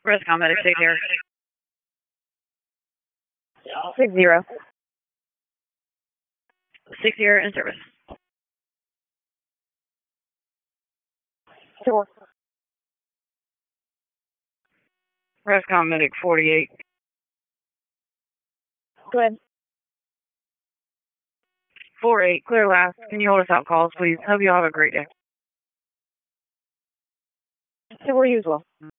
Rescom medic, take care. 6-0. 6-0 in service. 4. Rescom medic 48. Go ahead. 4-8, clear last. Can you hold us out calls, please? Hope you all have a great day. So we're usual.